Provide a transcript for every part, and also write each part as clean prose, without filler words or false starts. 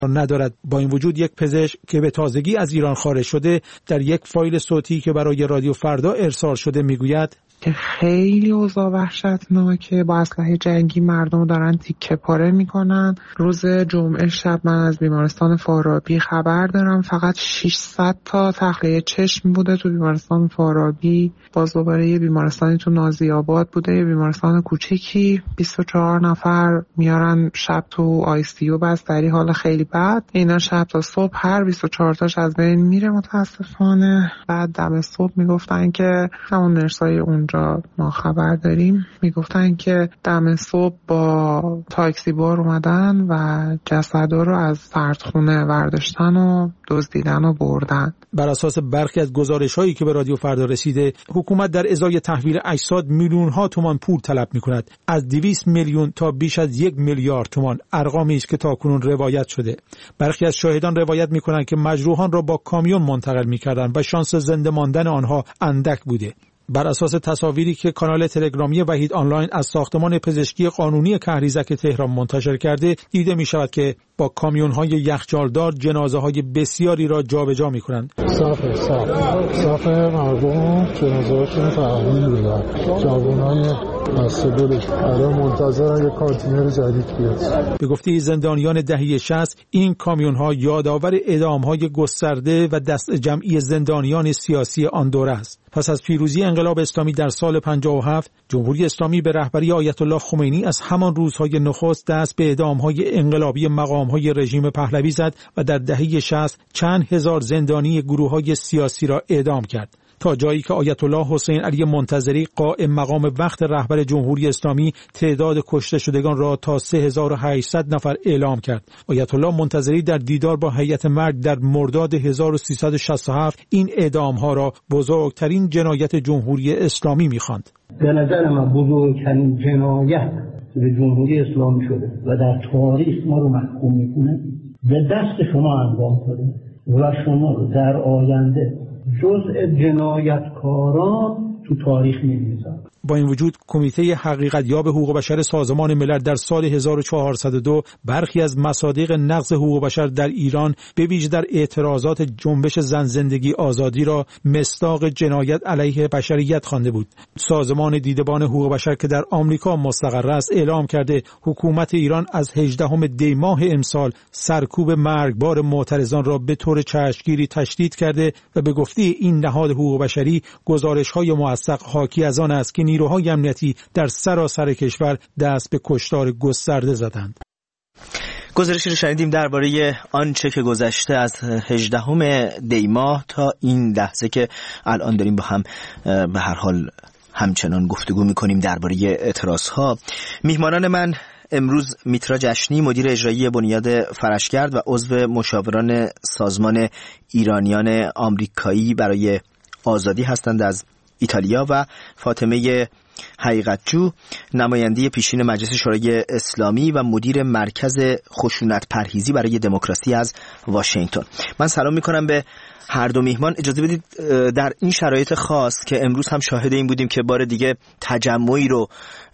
ندارد. با این وجود یک پزشک که به تازگی از ایران خارج شده در یک فایل صوتی که برای رادیو فردا ارسال شده میگوید که خیلی اوضاع وحشتناکه، با اسلحه جنگی مردم دارن تیکه پاره میکنن. روز جمعه شب من از بیمارستان فارابی خبر دارم فقط 600 تا تخلیه چشم بوده تو بیمارستان فارابی. باز دوباره یه بیمارستانی تو نازی آباد بوده، یه بیمارستان کوچیکی، 24 نفر میارن شب تو آی سی یو بستری، حال خیلی بد. اینا شب تا صبح هر 24 تاش از بین میره متاسفانه. بعد دم صبح میگفتن که همون نرسای اون ما خبر داریم میگفتن که دم صبح با تاکسی بار اومدن و جسدا رو از سردخونه برداشتن و دزدیدن و بردن. بر اساس برخی از گزارش‌هایی که به رادیو فردا رسیده، حکومت در ازای تحویل اجساد میلیون‌ها تومان پول طلب می‌کند. از 200 میلیون تا بیش از 1 میلیارد تومان، ارقامی است که تاکنون روایت شده. برخی از شاهدان روایت می‌کنند که مجروحان را با کامیون منتقل می‌کردند و شانس زنده ماندن آنها اندک بوده. بر اساس تصاویری که کانال تلگرامی وحید آنلاین از ساختمان پزشکی قانونی کهریزک تهران منتشر کرده، دیده می شود که با کامیون‌های یخچالدار جنازه‌های بسیاری را جابجا می‌کنند. صاف مردم جنازه‌هاشون تحویل میدن. جوانای مسئولش الان منتظرن یک کانتینر جدید بیاد. به گفته زندانیان دهه 60 این کامیون‌ها یادآور اعدام‌های گسترده و دست جمعی زندانیان سیاسی آن دوره است. پس از پیروزی انقلاب اسلامی در سال 57 جمهوری اسلامی به رهبری آیت الله خمینی از همان روزهای نخست دست به اعدام‌های انقلابی مقام‌های رژیم پهلوی زد و در دهه 60 چند هزار زندانی گروه‌های سیاسی را اعدام کرد، تا جایی که آیت الله حسین علی منتظری قائم مقام وقت رهبر جمهوری اسلامی تعداد کشته شدگان را تا 3800 نفر اعلام کرد. آیت الله منتظری در دیدار با هیئت مرگ در مرداد 1367 این اعدام‌ها را بزرگترین جنایت جمهوری اسلامی می‌خواند. به نظر من بزرگترین جنایت به جمهوری اسلامی شده و در تاریخ ما رو محکوم می‌کنه، به دست شما انجام شده و شما رو در آینده جزء جنایتکاران تو تاریخ می‌نویسن. با این وجود کمیته حقیقت‌یاب حقوق بشر سازمان ملل در سال 1402 برخی از مصادیق نقض حقوق بشر در ایران به ویژه در اعتراضات جنبش زن زندگی آزادی را مصداق جنایت علیه بشریت خوانده بود. سازمان دیدبان حقوق بشر که در آمریکا مستقر است اعلام کرده حکومت ایران از 18 دی ماه امسال سرکوب مرگبار معترضان را به طور چشمگیری تشدید کرده و به گفته این نهاد حقوق بشری گزارش‌های موثق حاکی از آن است که نیروهای امنیتی در سراسر کشور دست به کشتار گسترده زدند. گزارشی رو شنیدیم درباره آنچه که گذشته از 18 دی ماه تا این لحظه که الان داریم با هم به هر حال همچنان گفتگو می‌کنیم درباره اعتراض‌ها. میهمانان من امروز میترا جشنی، مدیر اجرایی بنیاد فرشگرد و عضو مشاوران سازمان ایرانیان آمریکایی برای آزادی هستند از ایتالیا، و فاطمه حقیقتجو، نماینده پیشین مجلس شورای اسلامی و مدیر مرکز خشونت پرهیزی برای دموکراسی از واشنگتن. من سلام میکنم به هر دو میهمان. اجازه بدید در این شرایط خاص که امروز هم شاهد این بودیم که بار دیگه تجمعی رو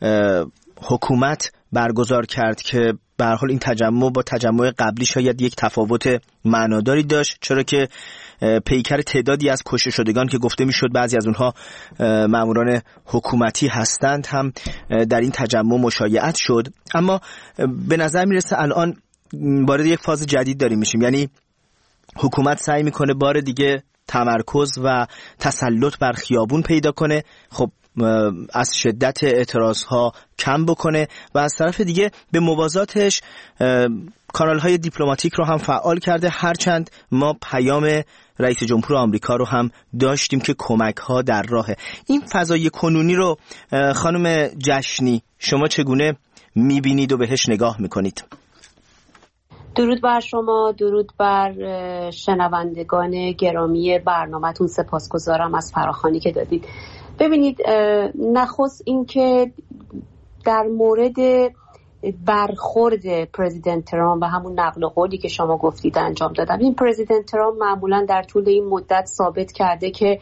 حکومت برگزار کرد که به هر حال این تجمع با تجمع قبلی شاید یک تفاوت معناداری داشت، چرا که پیکر تعدادی از کشته شدگان که گفته میشد بعضی از اونها ماموران حکومتی هستند هم در این تجمع مشایعت شد. اما به نظر میرسه الان وارد یک فاز جدید داریم میشیم، یعنی حکومت سعی میکنه بار دیگه تمرکز و تسلط بر خیابون پیدا کنه، خب از شدت اعتراضها کم بکنه، و از طرف دیگه به موازاتش کانال‌های دیپلماتیک رو هم فعال کرده، هرچند ما پیام رئیس جمهور آمریکا رو هم داشتیم که کمک‌ها در راهه. این فضای کنونی رو خانم جشنی شما چگونه می‌بینید و بهش نگاه می‌کنید؟ درود بر شما، درود بر شنوندگان گرامی برنامه‌تون. سپاسگزارم از فراخوانی که دادید. ببینید، نخست این که در مورد برخورد پرزیدنت ترامپ و همون نقل قولی که شما گفتید انجام دادم، این پرزیدنت ترامپ معمولا در طول این مدت ثابت کرده که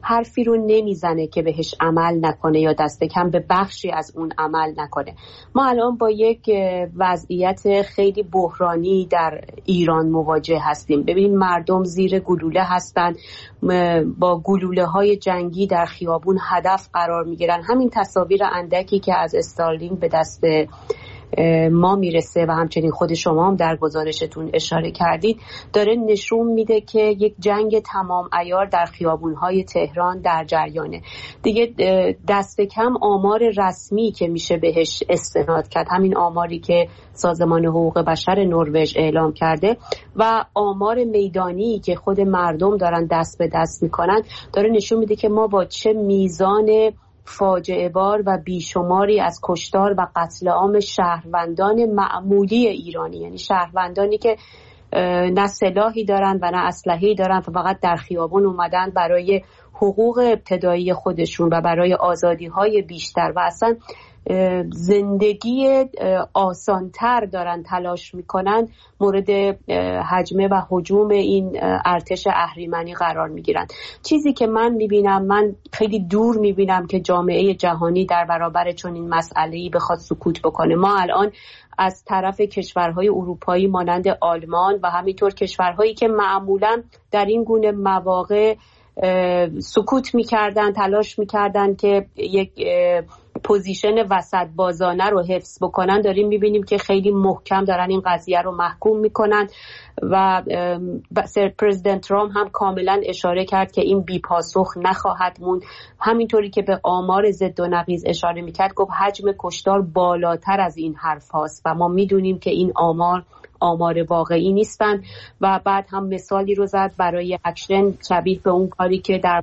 حرفی رو نمیزنه که بهش عمل نکنه یا دست کم به بخشی از اون عمل نکنه. ما الان با یک وضعیت خیلی بحرانی در ایران مواجه هستیم. ببین مردم زیر گلوله هستن، با گلوله های جنگی در خیابون هدف قرار میگیرن. همین تصاویر اندکی که از استارلینک به دست ما میرسه و همچنین خود شما هم در گزارشتون اشاره کردید داره نشون میده که یک جنگ تمام عیار در خیابونهای تهران در جریانه. دیگه دست کم آمار رسمی که میشه بهش استناد کرد، همین آماری که سازمان حقوق بشر نروژ اعلام کرده و آمار میدانی که خود مردم دارن دست به دست میکنن، داره نشون میده که ما با چه میزان فاجعه بار و بیشماری از کشتار و قتل عام شهروندان معمولی ایرانی، یعنی شهروندانی که نه سلاحی دارن و نه اسلحه‌ای دارن و فقط در خیابون اومدن برای حقوق ابتدایی خودشون و برای آزادی‌های بیشتر و اصلا زندگی آسانتر دارن تلاش میکنن، مورد هجمه و هجوم این ارتش اهریمنی قرار میگیرن. چیزی که من میبینم، من خیلی دور میبینم که جامعه جهانی در برابر چنین مسئله‌ای بخواد سکوت بکنه. ما الان از طرف کشورهای اروپایی مانند آلمان و همینطور کشورهایی که معمولا در این گونه مواقع سکوت میکردن، تلاش میکردن که یک پوزیشن وسط بازانه رو حفظ بکنن، داریم میبینیم که خیلی محکم دارن این قضیه رو محکوم میکنن و پرزیدنت ترامپ هم کاملا اشاره کرد که این بی‌پاسخ نخواهد موند. همینطوری که به آمار ضد و نقیض اشاره میکرد، گفت حجم کشتار بالاتر از این حرف هاست و ما میدونیم که این آمار واقعی نیستن. و بعد هم مثالی رو زد برای اکشن شبیه به اون کاری که در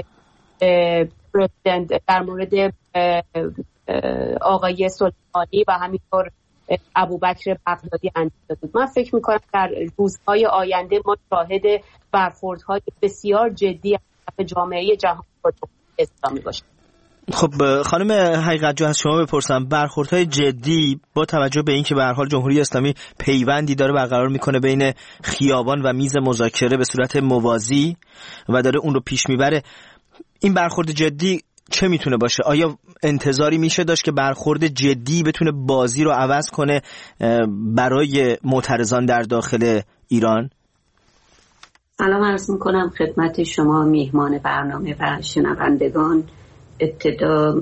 مورد آقای سلیمانی و همینطور ابوبکر بغدادی انجام داد. من فکر میکنم در روزهای آینده ما شاهد برخوردهای بسیار جدی از جامعه جهانی اسلامی باشیم. خب خانم حقیقت‌جو، از شما بپرسم، برخوردهای جدی با توجه به اینکه به هر حال جمهوری اسلامی پیوندی داره برقرار میکنه بین خیابان و میز مذاکره به صورت موازی و داره اون رو پیش میبره، این برخورد جدی چه میتونه باشه؟ آیا انتظاری میشه داشت که برخورد جدی بتونه بازی رو عوض کنه برای معترضان در داخل ایران؟ سلام عرض میکنم خدمت شما میهمان برنامه و شنوندگان. ابتدا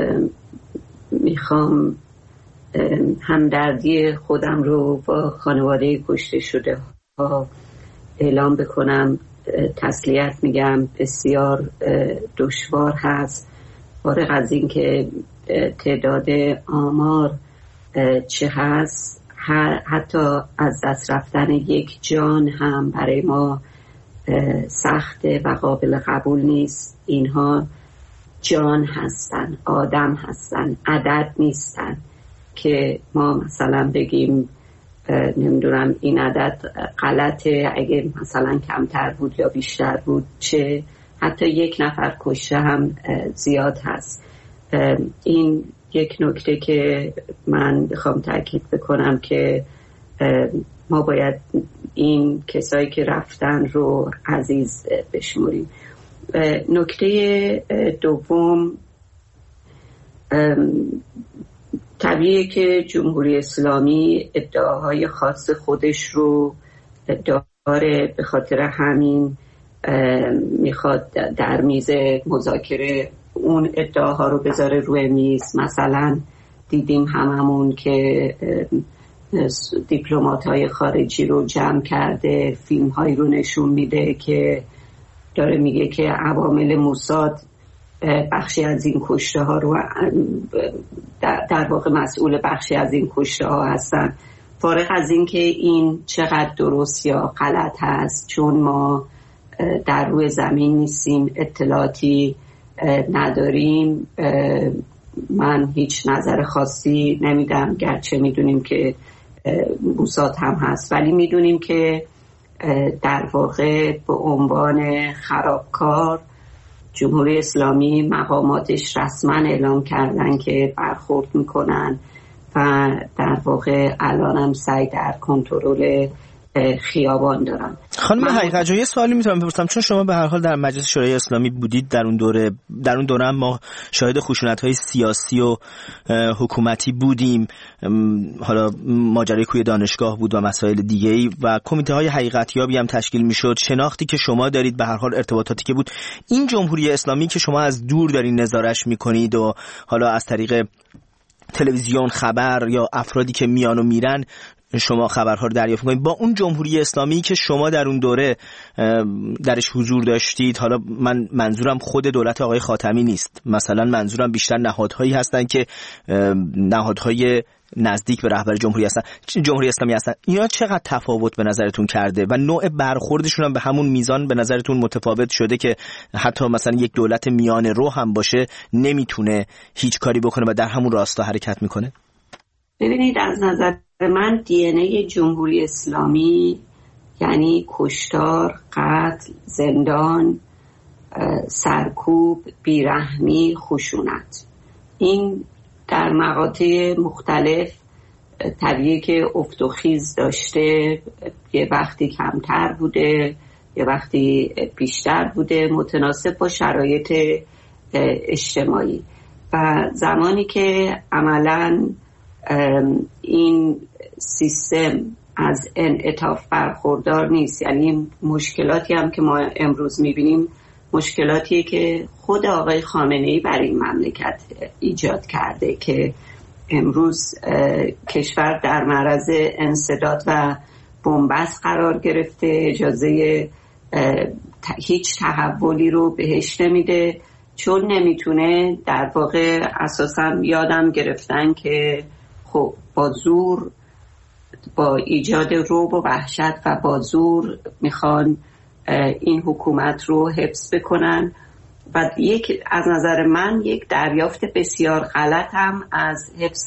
میخوام همدردی خودم رو با خانواده کشته شده ها اعلام بکنم. تسلیت میگم، بسیار دشوار هست. فارغ از این که تعداد آمار چه هست، حتی از دست رفتن یک جان هم برای ما سخته و قابل قبول نیست. اینها جان هستن، آدم هستن، عدد نیستن که ما مثلا بگیم نمیدونم این عدد غلطه، اگه مثلا کمتر بود یا بیشتر بود چه، حتی یک نفر کشته هم زیاد هست. این یک نکته که من بخوام تاکید بکنم که ما باید این کسایی که رفتن رو عزیز بشمریم. نکته دوم، طبیعیه که جمهوری اسلامی ادعاهای خاص خودش رو داره، به خاطر همین میخواد در میز مذاکره اون ادعاها رو بذاره روی میز. مثلا دیدیم هممون که دیپلمات‌های خارجی رو جمع کرده، فیلم‌هایی رو نشون میده که داره میگه که عوامل موساد بخشی از این کشته ها رو در واقع مسئول بخشی از این کشته ها هستن. فارغ از این که این چقدر درست یا غلط هست، چون ما در روی زمین نیستیم، اطلاعاتی نداریم، من هیچ نظر خاصی نمیدم، گرچه میدونیم که موساد هم هست، ولی میدونیم که در واقع به عنوان خرابکار جمهوری اسلامی مقاماتش رسما اعلام کردن که برخورد میکنن و در واقع الان هم سعی در کنترل خیابان دارن. خانم حقیقت جان، یه سوالی میتونم بپرسم، چون شما به هر حال در مجلس شورای اسلامی بودید، در اون دوره ما شاهد خشونت‌های سیاسی و حکومتی بودیم، حالا ماجرای کوی دانشگاه بود و مسائل دیگه‌ای و کمیته‌های حقیقتیابی هم تشکیل میشد. شناختی که شما دارید، به هر حال ارتباطاتی که بود، این جمهوری اسلامی که شما از دور دارین نظارش میکنید و حالا از طریق تلویزیون خبر یا افرادی که میان و میرن شما خبرها رو دریافت می‌کنید، با اون جمهوری اسلامی که شما در اون دوره درش حضور داشتید، حالا من منظورم خود دولت آقای خاتمی نیست، مثلا منظورم بیشتر نهادهایی هستن که نهادهای نزدیک به رهبر جمهوری اسلامی هستن، اینا چقدر تفاوت به نظرتون کرده و نوع برخوردشون هم به همون میزان به نظرتون متفاوت شده که حتی مثلا یک دولت میانه رو هم باشه نمیتونه هیچ کاری بکنه و در همون راستا حرکت میکنه؟ ببینید، از نظر من DNA جمهوری اسلامی یعنی کشتار، قتل، زندان، سرکوب، بیرحمی، خشونت. این در مقاطع مختلف طبیعیه که افت و خیز داشته، یه وقتی کمتر بوده، یه وقتی بیشتر بوده، متناسب با شرایط اجتماعی. و زمانی که عملاً این سیستم از انعطاف برخوردار نیست، یعنی مشکلاتی هم که ما امروز میبینیم مشکلاتیه که خود آقای خامنه‌ای برای این مملکت ایجاد کرده که امروز کشور در معرض انسداد و بنبست قرار گرفته، اجازه هیچ تحولی رو بهش نمیده، چون نمیتونه. در واقع اساسا یادم گرفتن که خب با زور، با ایجاد رعب و وحشت و با زور میخوان این حکومت رو حفظ بکنن. و از نظر من یک دریافت بسیار غلط هم از حفظ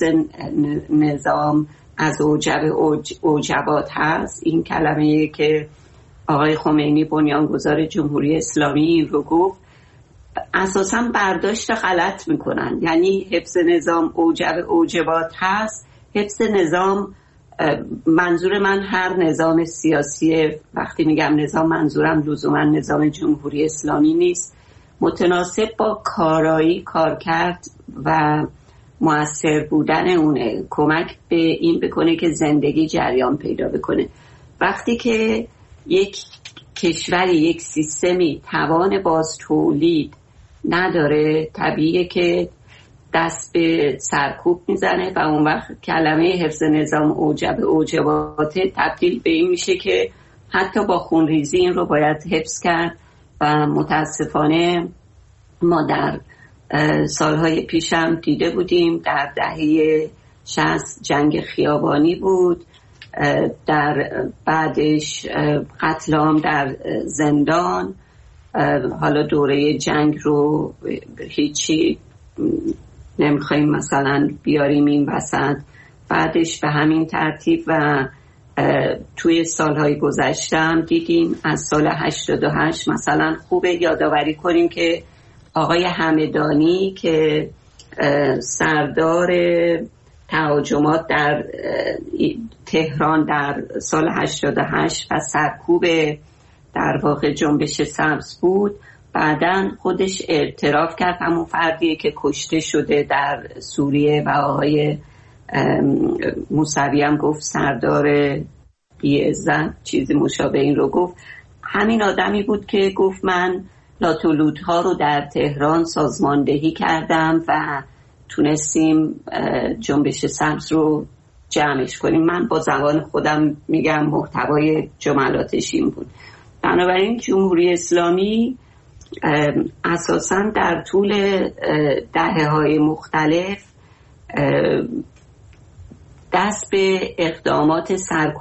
نظام از اوجبات هست. این کلمه که آقای خمینی بنیانگذار جمهوری اسلامی رو گفت، اساساً برداشت غلط میکنن. یعنی حفظ نظام اوجبات هست. حفظ نظام، منظور من هر نظام سیاسی، وقتی میگم نظام منظورم لزوما نظام جمهوری اسلامی نیست، متناسب با کارایی، کارکرد و مؤثر بودن اونه، کمک به این بکنه که زندگی جریان پیدا بکنه. وقتی که یک کشوری، یک سیستمی توان باز تولید نداره، طبیعیه که دست به سرکوب میزنه و اون وقت کلمه حفظ نظام اوجبات تبدیل به این میشه که حتی با خونریزی این رو باید حفظ کرد. و متاسفانه ما در سالهای پیشم دیده بودیم، در دهه 60 جنگ خیابانی بود، در بعدش قتل عام در زندان، حالا دوره جنگ رو هیچی نمیخوایم مثلا بیاریم این وسط، بعدش به همین ترتیب. و توی سالهای گذشتم دیدیم از سال 88 مثلا خوبه یادآوری کنیم که آقای همدانی که سردار تهاجمات در تهران در سال 88 و سرکوب در واقع جنبش سبز بود، بعداً خودش اعتراف کرد، همون فردیه که کشته شده در سوریه. و آقای موسوی هم گفت سردار بی‌عزت، چیزی مشابه این رو گفت. همین آدمی بود که گفت من لاتولودها رو در تهران سازماندهی کردم و تونستیم جنبش سبز رو جمعش کنیم. من با زبان خودم میگم محتوای جملاتش این بود. بنابراین جمهوری اسلامی اساساً در طول دهه‌های مختلف دست به اقدامات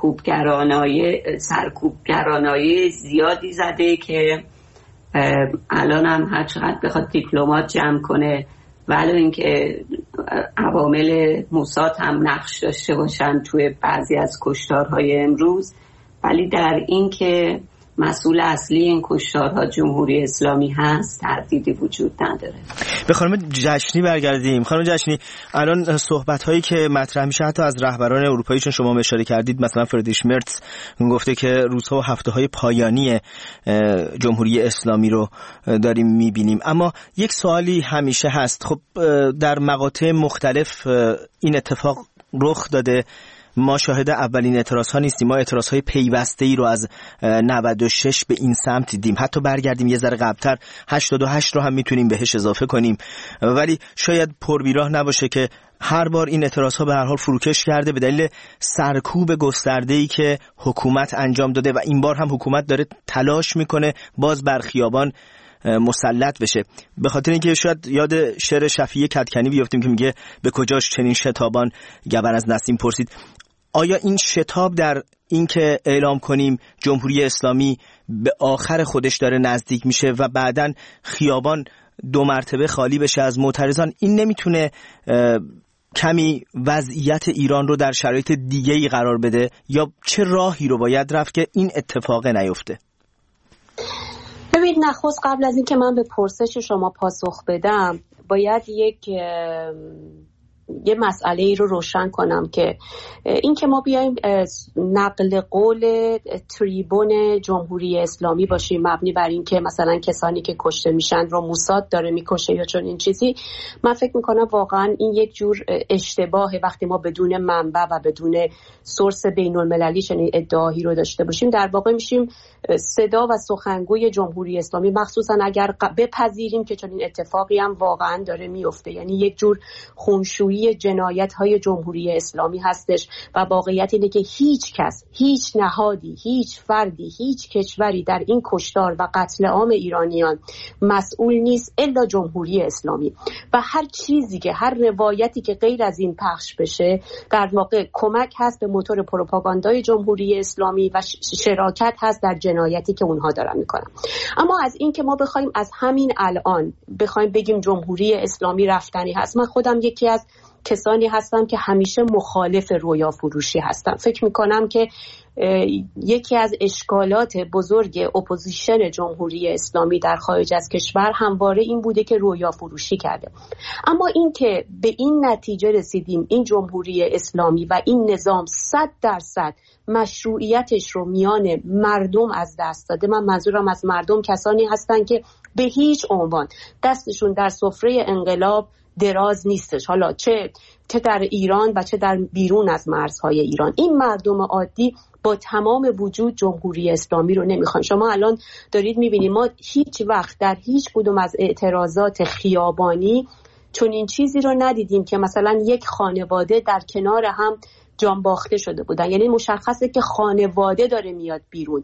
سرکوبگرانه زیادی زده که الان هم هر چقدر بخواد دیپلمات جمع کنه، ولی اینکه عوامل موساد هم نقش داشته باشن توی بعضی از کشتارهای امروز، ولی در این که مسئول اصلی این کشتارها جمهوری اسلامی هست تردیدی وجود نداره. به خانم جشنی برگردیم. خانم جشنی، الان صحبت‌هایی که مطرح میشه حتی از رهبران اروپایی، چون شما اشاره کردید مثلا فریدریش مرتز گفته که روزها و هفته‌های پایانی جمهوری اسلامی رو داریم می‌بینیم، اما یک سوالی همیشه هست. خب در مقاطع مختلف این اتفاق رخ داده، ما شاهد اولین اعتراض‌ها نیستیم، ما اعتراض‌های پیوسته‌ای رو از 96 به این سمت دیدیم. حتی برگردیم یه ذره قبل‌تر 88 رو هم میتونیم بهش اضافه کنیم، ولی شاید پربیراه نباشه که هر بار این اعتراض‌ها به هر حال فروکش کرده به دلیل سرکوب گسترده‌ای که حکومت انجام داده و این بار هم حکومت داره تلاش میکنه باز بر خیابان مسلط بشه. به خاطر اینکه شاید یاد شعر شفیع کدکنی بیافتیم که میگه به کجاش چنین شتابان گبر از نسیم پرسید. آیا این شتاب در این که اعلام کنیم جمهوری اسلامی به آخر خودش داره نزدیک میشه و بعداً خیابان 2 مرتبه خالی بشه از معترضان، این نمیتونه کمی وضعیت ایران رو در شرایط دیگه‌ای قرار بده، یا چه راهی رو باید رفت که این اتفاق نیفته؟ ببینید، نخست قبل از این که من به پرسش شما پاسخ بدم باید یه مسئله ای رو روشن کنم که این که ما بیایم نقل قول تریبون جمهوری اسلامی باشیم مبنی بر این که مثلا کسانی که کشته میشن رو موساد داره میکشه یا چون این چیزی، من فکر میکنم واقعا این یک جور اشتباهه. وقتی ما بدون منبع و بدون سورس بین المللی چنین ادعایی رو داشته باشیم، در واقع میشیم صدا و سخنگوی جمهوری اسلامی، مخصوصا اگر بپذیریم که چنین اتفاقی هم واقعا داره میفته. یعنی یک جور خونشویی جنایت‌های جمهوری اسلامی هستش و واقعیت اینه که هیچ کس، هیچ نهادی، هیچ فردی، هیچ کشوری در این کشتار و قتل عام ایرانیان مسئول نیست الا جمهوری اسلامی. و هر چیزی که، هر روایتی که غیر از این پخش بشه در واقع کمک هست به موتور پروپاگاندای جمهوری اسلامی و شراکت هست در جنایتی که اونها دارن میکنن. اما از این که ما بخوایم از همین الان بخوایم بگیم جمهوری اسلامی رفتنی هست، من خودم یکی از کسانی هستم که همیشه مخالف رویا فروشی هستم. فکر میکنم که یکی از اشکالات بزرگ اپوزیشن جمهوری اسلامی در خارج از کشور همواره این بوده که رویا فروشی کرده. اما این که به این نتیجه رسیدیم این جمهوری اسلامی و این نظام 100% مشروعیتش رو میان مردم از دست داده. من منظورم از مردم کسانی هستن که به هیچ عنوان دستشون در سفره انقلاب دراز نیستش، حالا چه در ایران و چه در بیرون از مرزهای ایران. این مردم عادی با تمام وجود جمهوری اسلامی رو نمیخوان. شما الان دارید میبینید ما هیچ وقت در هیچ کدوم از اعتراضات خیابانی چون این چیزی رو ندیدیم که مثلا یک خانواده در کنار هم جان باخته شده بودن. یعنی مشخصه که خانواده داره میاد بیرون،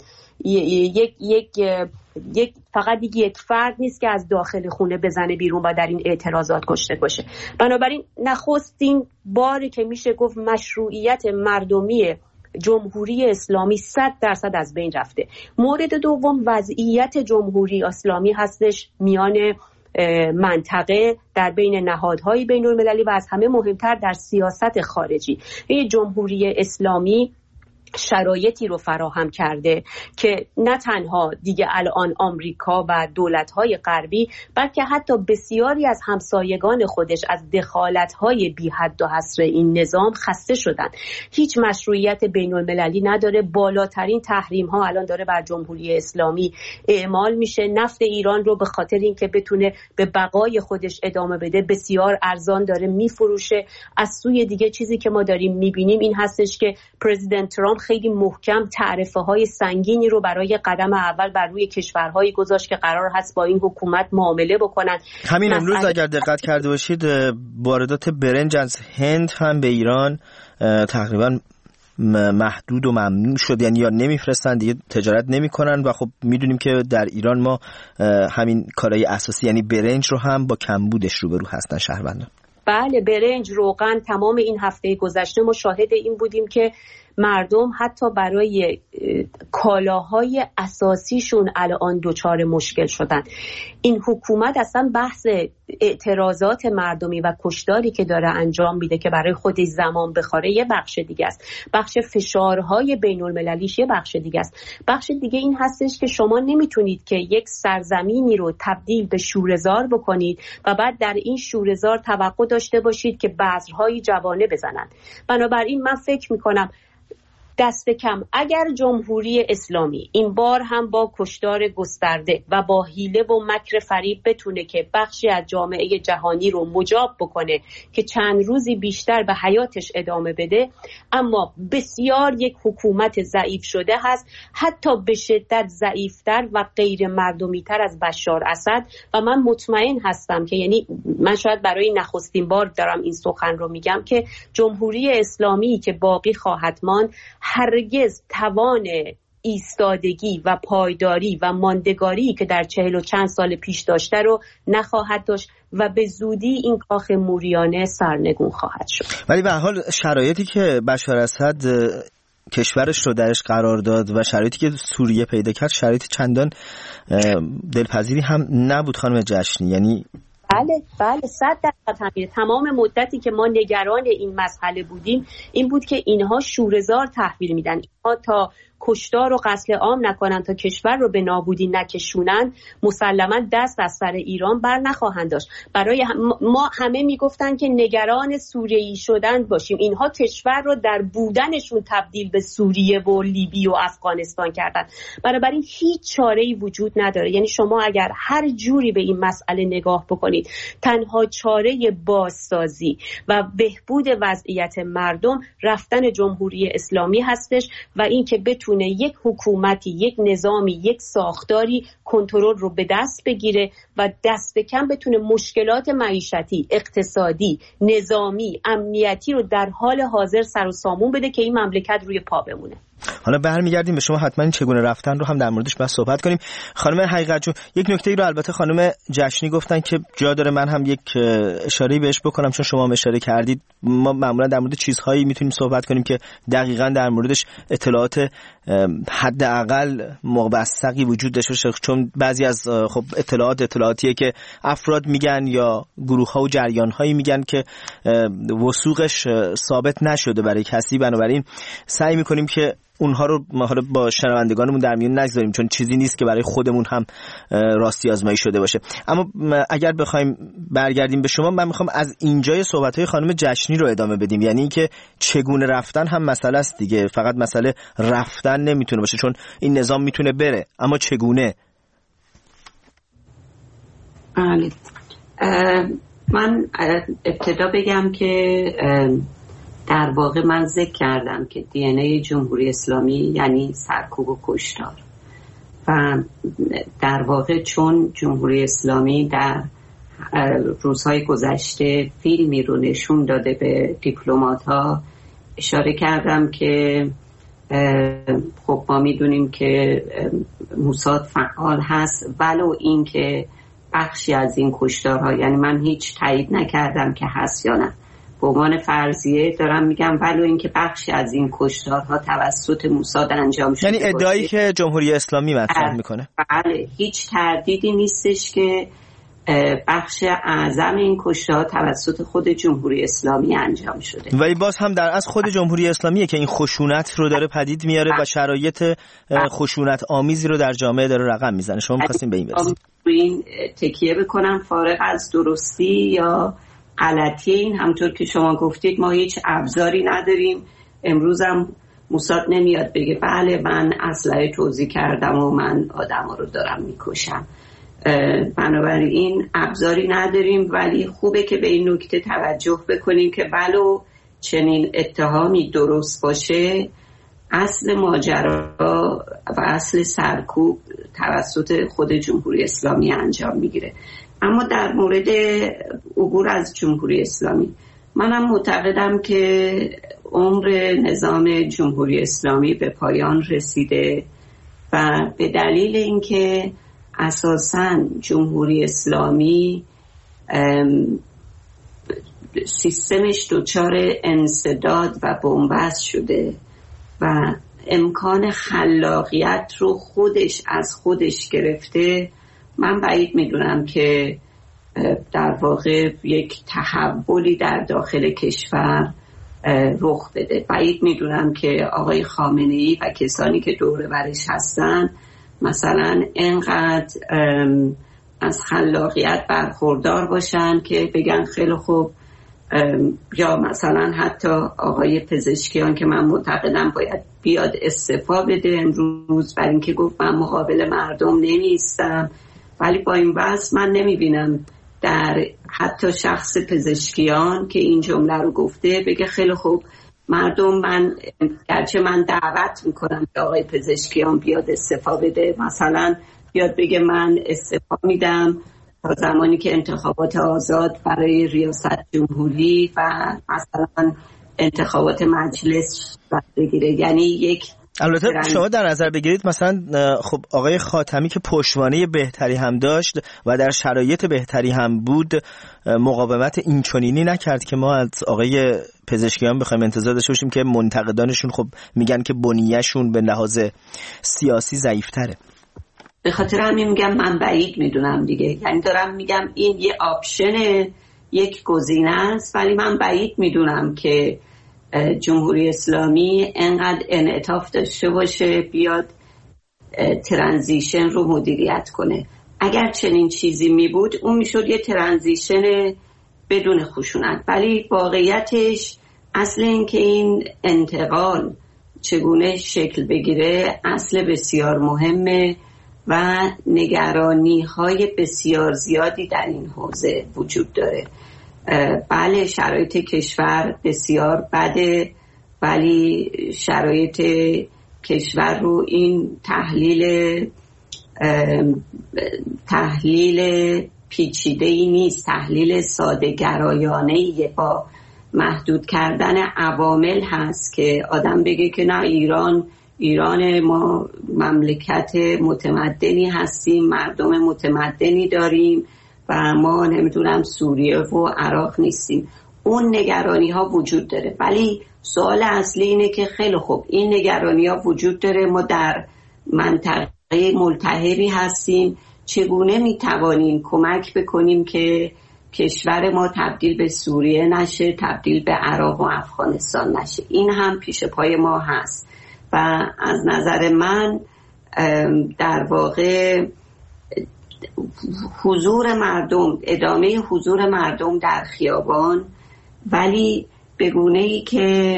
فقط یک فرد نیست که از داخل خونه بزنه بیرون و در این اعتراضات کشته باشه. بنابراین نخستین باری که میشه گفت مشروعیت مردمی جمهوری اسلامی 100% از بین رفته. مورد دوم وضعیت جمهوری اسلامی هستش میان منطقه در بین نهادهای بین المللی و از همه مهمتر در سیاست خارجی. این جمهوری اسلامی شرایطی رو فراهم کرده که نه تنها دیگه الان آمریکا و دولت‌های غربی بلکه حتی بسیاری از همسایگان خودش از دخالت‌های بی حد و حصر این نظام خسته شدن. هیچ مشروعیت بین‌المللی نداره. بالاترین تحریم‌ها الان داره بر جمهوری اسلامی اعمال میشه. نفت ایران رو به خاطر اینکه بتونه به بقای خودش ادامه بده بسیار ارزان داره میفروشه. از سوی دیگه چیزی که ما داریم میبینیم این هستش که پرزیدنت ترامپ خیلی محکم تعرفه‌های سنگینی رو برای قدم اول بر روی کشورهایی گذاشت که قرار هست با این حکومت معامله بکنن. همین امروز اگر دقت کرده باشید واردات برنج از هند هم به ایران تقریبا محدود و ممنوع شد، یعنی یا نمیفرستن دیگه، تجارت نمیکنن و خب میدونیم که در ایران ما همین کالای اساسی یعنی برنج رو هم با کمبودش روبرو هستن شهروندان. بله، برنج، روغن، تمام این هفته گذشته ما شاهد این بودیم که مردم حتی برای کالاهای اساسیشون الان دچار مشکل شدن. این حکومت اصلا بحث اعتراضات مردمی و کشتاری که داره انجام میده که برای خودش زمان بخوره یه بخش دیگه است، بخش فشارهای بین المللیش یه بخش دیگه است. بخش دیگه این هستش که شما نمیتونید که یک سرزمینی رو تبدیل به شوره‌زار بکنید و بعد در این شوره‌زار توقع داشته باشید که بذرهای جوانه بزنن. بنابراین من فکر میکنم دست کم اگر جمهوری اسلامی این بار هم با کشتار گسترده و با حیله و مکر فریب بتونه که بخشی از جامعه جهانی رو مجاب بکنه که چند روزی بیشتر به حیاتش ادامه بده، اما بسیار یک حکومت ضعیف شده هست، حتی به شدت ضعیفتر و غیر مردمیتر از بشار اسد. و من مطمئن هستم که یعنی من شاید برای نخستین بار دارم این سخن رو میگم که جمهوری اسلامی که باقی خواهد ماند هرگز توان ایستادگی و پایداری و ماندگاری که در 40 و چند سال پیش داشته رو نخواهد داشت و به زودی این کاخ موریانه سرنگون خواهد شد. ولی به هر حال شرایطی که بشار اسد کشورش رو درش قرار داد و شرایطی که سوریه پیدا کرد شرایط چندان دلپذیری هم نبود خانم جشنی. یعنی بله 100% همینه. تمام مدتی که ما نگران این مسئله بودیم این بود که اینها شوره‌زار تحویل میدن، اینها تا کشتار و قتل عام نکنن، تا کشور رو به نابودی نکشونن، مسلما دست از سر ایران بر نخواهند داشت. برای ما همه میگفتن که نگران سوریه‌ای شدن باشیم، اینها کشور رو در بودنشون تبدیل به سوریه و لیبی و افغانستان کردن. بنابراین هیچ چاره‌ای وجود نداره. یعنی شما اگر هر جوری به این مسئله نگاه بکنید، تنها چاره بازسازی و بهبود وضعیت مردم رفتن جمهوری اسلامی هستش و این که بتونه یک حکومتی، یک نظامی، یک ساختاری کنترل رو به دست بگیره و دست کم بتونه مشکلات معیشتی، اقتصادی، نظامی، امنیتی رو در حال حاضر سر و سامون بده که این مملکت روی پا بمونه. حالا برمیگردیم به شما، حتما این چگونه رفتن رو هم در موردش بس صحبت کنیم. خانم حقیقت جون، یک نکته ای رو البته خانم جشنی گفتن که جا داره من هم یک اشاره‌ای بهش بکنم، چون شما هم اشاره کردید. ما معمولا در مورد چیزهایی میتونیم صحبت کنیم که دقیقاً در موردش اطلاعات حداقل موثقی وجود داشته باشه، چون بعضی از خب اطلاعاتیه که افراد میگن یا گروه‌ها و جریان‌هایی میگن که وثوقش ثابت نشده برای کسی. بنابراین سعی می‌کنیم که اونها رو ما حالا با شنوندگانمون در میون نگذاریم، چون چیزی نیست که برای خودمون هم راستی آزمایی شده باشه. اما اگر بخوایم برگردیم به شما، من میخوام از اینجای صحبت‌های خانم جشنی رو ادامه بدیم. یعنی اینکه چگونه رفتن هم مسئله است دیگه، فقط مسئله رفتن نمیتونه باشه، چون این نظام میتونه بره، اما چگونه؟ من ابتدا بگم که در واقع من ذکر کردم که دی ان ای جمهوری اسلامی یعنی سرکوب و کشتار و در واقع چون جمهوری اسلامی در روزهای گذشته فیلمی رو نشون داده به دیپلمات‌ها، اشاره کردم که خب ما میدونیم که موساد فعال هست، ولو این که بخشی از این کشتارها، یعنی من هیچ تایید نکردم که هست یا نه، به عنوان فرضیه دارم میگم، ولو اینکه بخشی از این کشتارها توسط موساد انجام شده، یعنی ادعایی که جمهوری اسلامی مطرح میکنه. بله، هیچ تردیدی نیستش که بخش اعظم این کشتارها توسط خود جمهوری اسلامی انجام شده. ولی باز هم در از خود جمهوری اسلامیه که این خشونت رو داره پدید میاره و شرایط خشونت آمیزی رو در جامعه داره رقم میزنه. شما می‌خواستین به این برسید؟ این تکیه بکنم فارغ از درستی یا غلطی این، همطور که شما گفتید ما هیچ ابزاری نداریم. امروز هم موساد نمیاد بگه بله من اسلحه توزیع کردم و من آدما رو دارم میکشم. بنابراین ابزاری نداریم، ولی خوبه که به این نکته توجه بکنیم که ولو چنین اتهامی درست باشه، اصل ماجرا و اصل سرکوب توسط خود جمهوری اسلامی انجام میگیره. اما در مورد عبور از جمهوری اسلامی، منم معتقدم که عمر نظام جمهوری اسلامی به پایان رسیده و به دلیل اینکه اساساً جمهوری اسلامی سیستمش دچار انسداد و بنبست شده و امکان خلاقیت رو خودش از خودش گرفته، من بعید میدونم که در واقع یک تحولی در داخل کشور رخ بده. بعید میدونم که آقای خامنه‌ای و کسانی که دور برش هستن مثلا اینقدر از خلاقیت برخوردار باشن که بگن خیلی خوب، یا مثلا حتی آقای پزشکیان که من معتقدم باید بیاد استعفا بده امروز برای اینکه گفت من مقابل مردم نمیستم، ولی با این وضع من نمیبینم در حتی شخص پزشکیان که این جمله رو گفته بگه خیلی خوب مردم، من گرچه من دعوت میکنم که آقای پزشکیان بیاد استعفا بده، مثلا بیاد بگه من استعفا میدم تا زمانی که انتخابات آزاد برای ریاست جمهوری و مثلا انتخابات مجلس بگیره. یعنی یک البته شما در نظر بگیرید مثلا خب آقای خاتمی که پشتوانه بهتری هم داشت و در شرایط بهتری هم بود، مقاومت اینچنینی نکرد که ما از آقای پزشکیان بخوایم انتظار داشته باشیم که منتقدانشون خب میگن که بنیه‌شون به لحاظ سیاسی ضعیف‌تره. به خاطر همین میگم من بعید میدونم دیگه، یعنی دارم میگم این یه آپشن، یک گزینه است، ولی من بعید میدونم که جمهوری اسلامی انقدر انعطاف داشته باشه بیاد ترانزیشن رو مدیریت کنه. اگر چنین چیزی می بود اون میشد یه ترانزیشن بدون خشونت، ولی واقعیتش اصل این که این انتقال چگونه شکل بگیره اصل بسیار مهمه و نگرانی های بسیار زیادی در این حوزه وجود داره. بله شرایط کشور بسیار بده، ولی شرایط کشور رو این تحلیل پیچیده‌ای نیست، تحلیل ساده گرایانه‌ای با محدود کردن عوامل هست که آدم بگه که نه ایران ما مملکت متمدنی هستیم، مردم متمدنی داریم و ما نمیدونم سوریه و عراق نیستیم. اون نگرانی ها وجود داره، ولی سوال اصلی اینه که خیلی خوب این نگرانی ها وجود داره، ما در منطقه ملتهبی هستیم، چگونه میتوانیم کمک بکنیم که کشور ما تبدیل به سوریه نشه، تبدیل به عراق و افغانستان نشه. این هم پیش پای ما هست و از نظر من در واقع حضور مردم، ادامه حضور مردم در خیابان، ولی به گونه‌ای که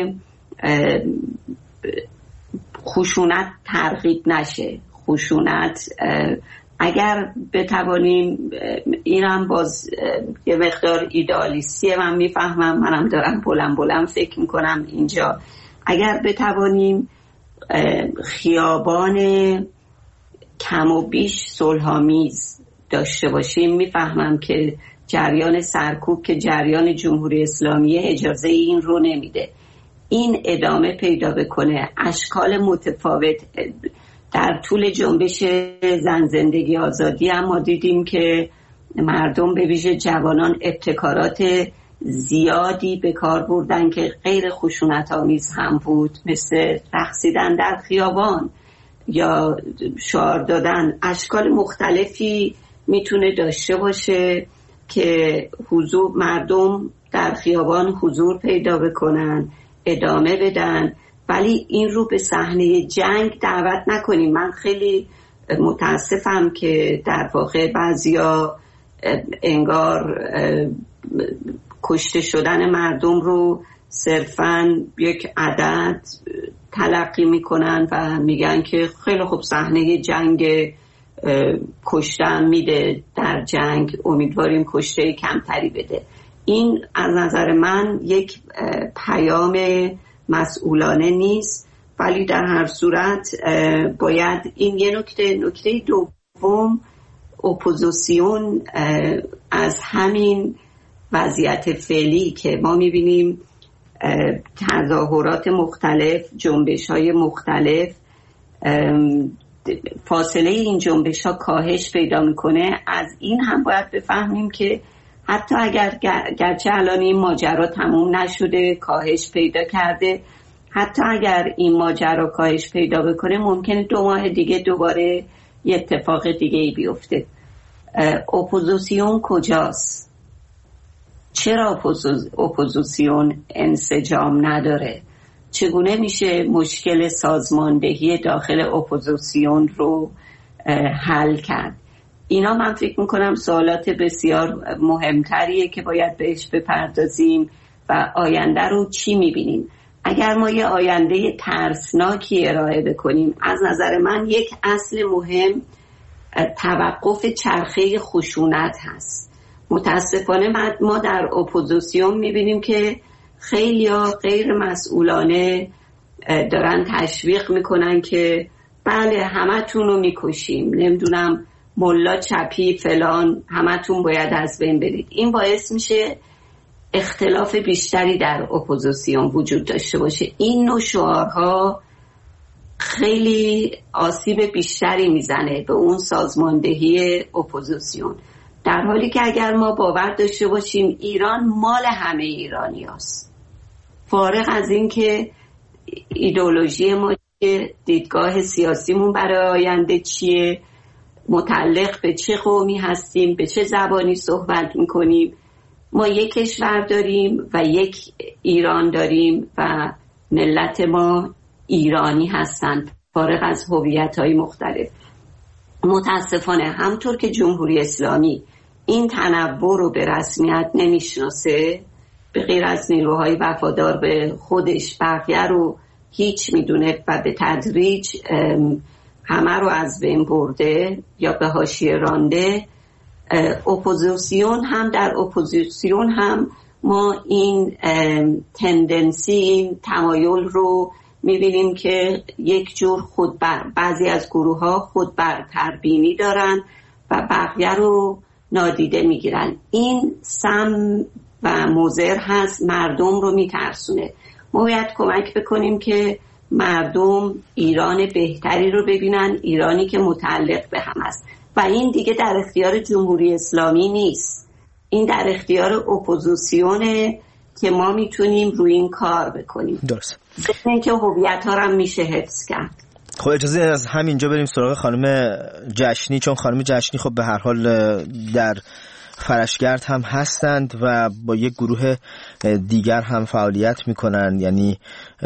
خشونت ترغیب نشه. خشونت اگر بتوانیم، اینم باز یه مقدار ایدئالیستیه، من میفهمم، منم دارم بلند فکر میکنم اینجا، اگر بتوانیم خیابان کم و بیش صلح‌آمیز داشته باشیم، میفهمم که جریان سرکوب که جریان جمهوری اسلامی اجازه این رو نمیده. این ادامه پیدا بکنه، اشکال متفاوت در طول جنبش زن زندگی آزادی هم ما دیدیم که مردم به ویژه جوانان ابتکارات زیادی به کار بردن که غیر خشونت آمیز هم بود، مثل رقصیدن در خیابان یا شعار دادن. اشکال مختلفی میتونه داشته باشه که حضور مردم در خیابان حضور پیدا بکنن، ادامه بدن، ولی این رو به صحنه جنگ دعوت نکنیم. من خیلی متاسفم که در واقع بعضیا انگار کشته شدن مردم رو صرفاً یک عدد تلقی میکنن و میگن که خیلی خوب صحنه جنگ کشتن میده، در جنگ امیدواریم کشته کمتری بده. این از نظر من یک پیام مسئولانه نیست، ولی در هر صورت باید این یه نکته دوم، اپوزیسیون از همین وضعیت فعلی که ما میبینیم تظاهرات مختلف، جنبش‌های مختلف، فاصله این جنبش‌ها کاهش پیدا میکنه. از این هم باید بفهمیم که حتی اگر گرچه الان این ماجرا تموم نشده، کاهش پیدا کرده، حتی اگر این ماجرا کاهش پیدا بکنه ممکنه 2 ماه دیگه دوباره یه اتفاق دیگه ای بیفته. اپوزیسیون کجاست؟ چرا اپوزیسیون انسجام نداره؟ چگونه میشه مشکل سازماندهی داخل اپوزیسیون رو حل کرد؟ اینا من فکر میکنم سوالات بسیار مهمتریه که باید بهش بپردازیم و آینده رو چی میبینیم. اگر ما یه آینده ترسناکی ارائه بکنیم، از نظر من یک اصل مهم توقف چرخه خشونت هست. متاسفانه ما در اپوزیسیون میبینیم که خیلی‌ها غیر مسئولانه دارن تشویق میکنن که بله همتون رو میکشیم، نمیدونم ملا چپی فلان همتون باید از بین برید. این باعث میشه اختلاف بیشتری در اپوزیسیون وجود داشته باشه. این نوع شعارها خیلی آسیب بیشتری میزنه به اون سازماندهی اپوزیسیون، در حالی که اگر ما باور داشته باشیم ایران مال همه ایرانی هست، فارغ از این که ایدئولوژی ما چیه، دیدگاه سیاسیمون برای آینده چیه، متعلق به چه قومی هستیم، به چه زبانی صحبت میکنیم، ما یک کشور داریم و یک ایران داریم و ملت ما ایرانی هستند فارغ از هویت‌های مختلف. متاسفانه همطور که جمهوری اسلامی این تنوع رو به رسمیت نمیشناسه، به غیر از نیروهای وفادار به خودش بقیه رو هیچ میدونه و به تدریج همه رو از بین برده یا به حاشیه رانده. اپوزیسیون هم در اپوزیسیون هم ما این تندنسی، این تمایل رو میبینیم که یک جور بعضی از گروه ها خودبرتربینی دارن و بقیه رو نادیده میگیرن. این سم و مضر هست، مردم رو میترسونه. ما باید کمک بکنیم که مردم ایران بهتری رو ببینن، ایرانی که متعلق به هم است و این دیگه در اختیار جمهوری اسلامی نیست، این در اختیار اپوزیسیونه که ما میتونیم روی این کار بکنیم. درست. این که هویت ها رو میشه حفظ کرد. خب اجازه از همینجا بریم سراغ خانم جشنی، چون خانم جشنی خب به هر حال در فرشگرد هم هستند و با یک گروه دیگر هم فعالیت میکنن، یعنی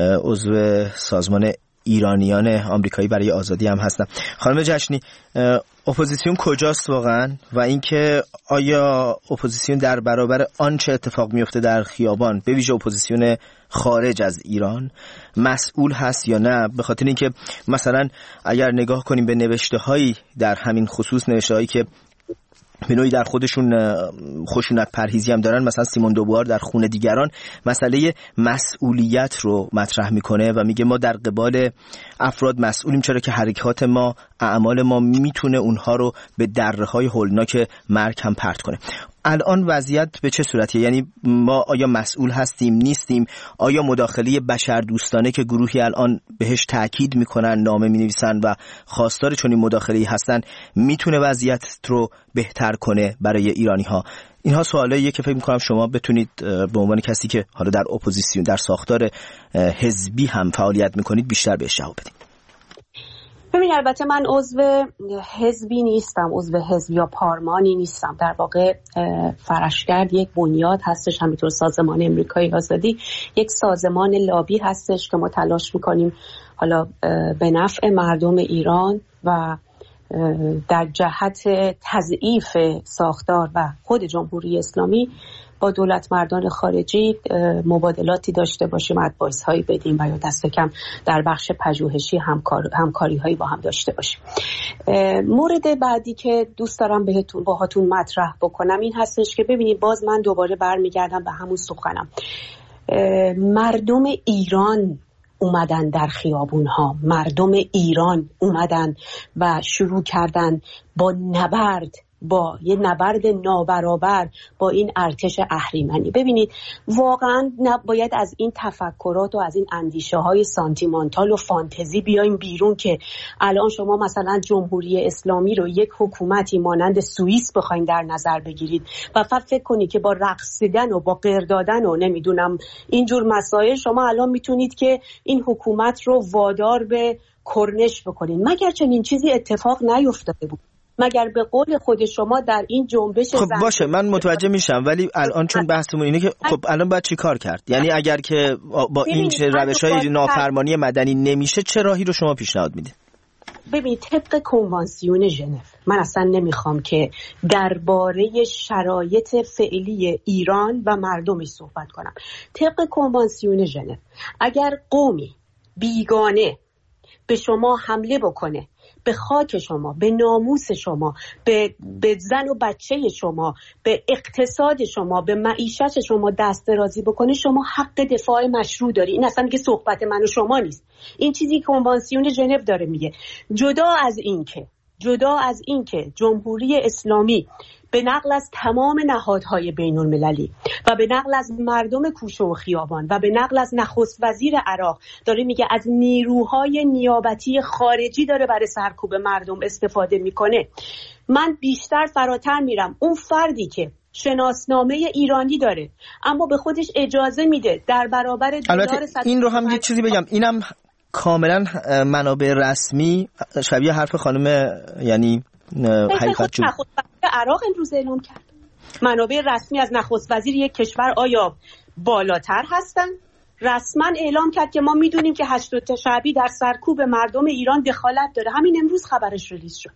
عضو سازمان ایرانیان آمریکایی برای آزادی هم هستن. خانم جشنی، اپوزیسیون کجاست واقعا و اینکه آیا اپوزیسیون در برابر آنچه اتفاق میفته در خیابان، به ویژه اپوزیسیون خارج از ایران، مسئول هست یا نه؟ به خاطر اینکه مثلا اگر نگاه کنیم به نوشته‌هایی در همین خصوص، نوشته‌هایی که به نوعی در خودشون خشونت پرهیزی هم دارن، مثلا سیمون دوبوار در خون دیگران مسئله مسئولیت رو مطرح میکنه و میگه ما در قبال افراد مسئولیم، چرا که حرکات ما، اعمال ما میتونه اونها رو به دره‌های هولناک مرگ هم پرت کنه. الان وضعیت به چه صورتیه؟ یعنی ما آیا مسئول هستیم، نیستیم؟ آیا مداخله بشردوستانه که گروهی الان بهش تاکید میکنن، نامه مینویسن و خواستار چنین مداخله‌ای هستن، میتونه وضعیت رو بهتر کنه برای ایرانی ها؟ اینها سوالاییه که فکر میکنم شما بتونید به عنوان کسی که حالا در اپوزیسیون، در ساختار حزبی هم فعالیت میکنید، بیشتر بهش جواب بدید. ببین، البته من عضو حزبی نیستم، عضو حزب یا پارمانی نیستم. در واقع فرشگرد یک بنیاد هستش، همینطور سازمان امریکایی آزادی یک سازمان لابی هستش که ما تلاش میکنیم حالا به نفع مردم ایران و در جهت تضعیف ساختار و خود جمهوری اسلامی با دولت مردان خارجی مبادلاتی داشته باشیم، ادوایس هایی بدیم و یا دست کم در بخش پژوهشی همکاری هایی با هم داشته باشیم. مورد بعدی که دوست دارم باهاتون مطرح بکنم این هستش که ببینید، باز من دوباره برمیگردم به همون سخنم. مردم ایران اومدن در خیابون ها، مردم ایران اومدن و شروع کردن با نبرد با یه نبرد نابرابر با این ارتش اهریمنی. ببینید واقعا نباید از این تفکرات و از این اندیشه های سانتیمانتال و فانتزی بیایم بیرون که الان شما مثلا جمهوری اسلامی رو یک حکومتی مانند سوئیس بخواید در نظر بگیرید و فکر کنید که با رقصیدن و با غر دادن و نمیدونم اینجور مسائل شما الان میتونید که این حکومت رو وادار به کرنش بکنید، مگر چنین چیزی اتفاق نیفتاده بود. مگر به قول خود شما در این جنبش خب باشه من متوجه میشم، ولی الان چون بحثمون اینه که خب الان باید چی کار کرد؟ یعنی اگر که با این روش‌های نافرمانی مدنی نمیشه چه راهی رو شما پیشنهاد میدید؟ ببین طبق کنوانسیون ژنو، من اصلا نمیخوام که درباره شرایط فعلی ایران و مردمش صحبت کنم. طبق کنوانسیون ژنو اگر قومی بیگانه به شما حمله بکنه، به خاک شما، به ناموس شما، به زن و بچه شما، به اقتصاد شما، به معیشت شما دست درازی بکنه، شما حق دفاع مشروع داری. این اصلا که صحبت من و شما نیست، این چیزی که کنوانسیون ژنو داره میگه. جدا از این که جمهوری اسلامی به نقل از تمام نهادهای بین المللی و به نقل از مردم کوچه و خیابان و به نقل از نخست وزیر عراق داره میگه از نیروهای نیابتی خارجی داره برای سرکوب مردم استفاده میکنه، من بیشتر فراتر میرم. اون فردی که شناسنامه ایرانی داره اما به خودش اجازه میده در برابر دلار، این رو هم یه چیزی بگم، اینم کاملا منابع رسمی شبیه حرف خانم یعنی حقیقت جون عراق امروز اعلام کرد. منابع رسمی از نخست وزیر یک کشور آیا بالاتر هستن؟ رسما اعلام کرد که ما میدونیم که 8 شعبی در سرکوب مردم ایران دخالت داره. همین امروز خبرش ریلیز شد.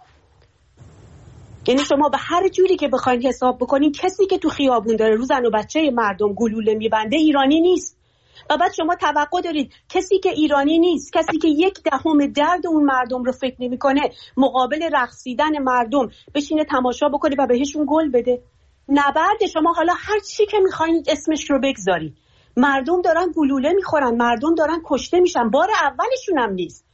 یعنی شما به هر جوری که بخواید حساب بکنین کسی که تو خیابون داره رو زن و بچه مردم گلوله میبنده ایرانی نیست. و بعد شما توقع دارید کسی که ایرانی نیست، کسی که 1/10 درد اون مردم رو فکر نمی‌کنه، مقابل رقصیدن مردم بشینه تماشا بکنه و بهشون گل بده؟ نبرد شما حالا هر چی که می‌خواید اسمش رو بگذاری، مردم دارن گلوله می‌خورن، مردم دارن کشته میشن، بار اولشون هم نیست.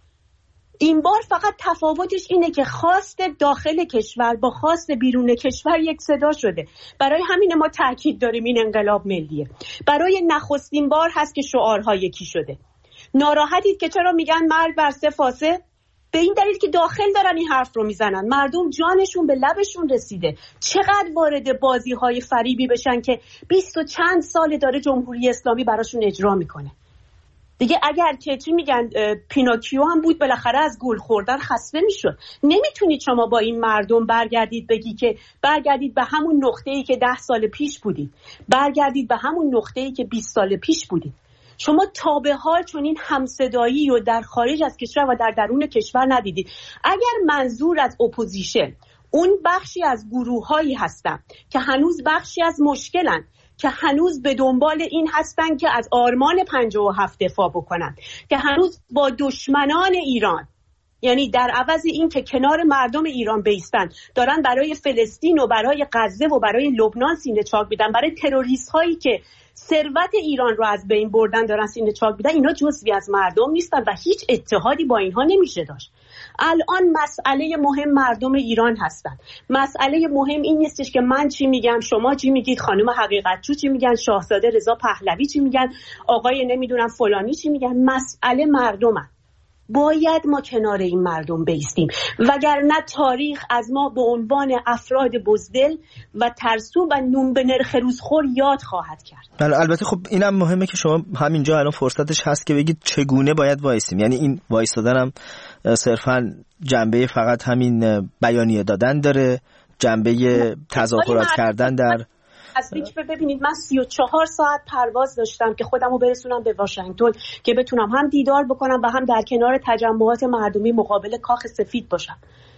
این بار فقط تفاوتش اینه که خواست داخل کشور با خواست بیرون کشور یک صدا شده. برای همین ما تاکید داریم این انقلاب ملیه. برای نخستین بار هست که شعارها یکی شده. ناراحتید که چرا میگن مرگ بر 3 فاسد؟ به این دلیل که داخل دارن این حرف رو میزنن. مردم جانشون به لبشون رسیده. چقدر وارد بازی‌های فریبی بشن که 20 و چند سال داره جمهوری اسلامی براشون اجرا میکنه. دیگه اگر که چی میگن پینوکیو هم بود بالاخره از گل خوردن خسته میشد. نمیتونید شما با این مردم برگردید بگی که برگردید به همون نقطه‌ای که 10 سال پیش بودید، برگردید به همون نقطه‌ای که 20 سال پیش بودید. شما تا به حال چنین همصدایی رو در خارج از کشور و در درون کشور ندیدید. اگر منظور از اپوزیشن اون بخشی از گروه‌هایی هستن که هنوز بخشی از مشکلن، که هنوز به دنبال این هستن که از آرمان 57 دفاع بکنن، که هنوز با دشمنان ایران، یعنی در عوض این که کنار مردم ایران بیستن، دارن برای فلسطین و برای غزه و برای لبنان سینه چاک میدن، برای تروریست هایی که ثروت ایران رو از بین بردن دارن سینه چاک میدن. اینا جزوی از مردم نیستن و هیچ اتحادی با اینها نمیشه داشت. الان مسئله مهم مردم ایران هستن. مسئله مهم این نیستش که من چی میگم، شما چی میگید، خانم حقیقتجو چی میگن، شاهزاده رضا پهلوی چی میگن، آقای نمیدونم فلانی چی میگن. مسئله مردمه. باید ما کنار این مردم بایستیم، وگرنه تاریخ از ما به عنوان افراد بزدل و ترسو و نون به نرخ روزخور یاد خواهد کرد. البته خب اینم مهمه که شما همینجا الان فرصتش هست که بگید چگونه باید وایسیم. یعنی این وایستادن هم صرفا جنبه فقط همین بیانیه دادن داره، جنبه تظاهرات کردن در از ببینید من 34 ساعت پرواز داشتم که خودمو برسونم به واشنگتن که بتونم هم دیدار بکنم و هم در کنار تجمعات مردمی مقابل کاخ سفید باشم.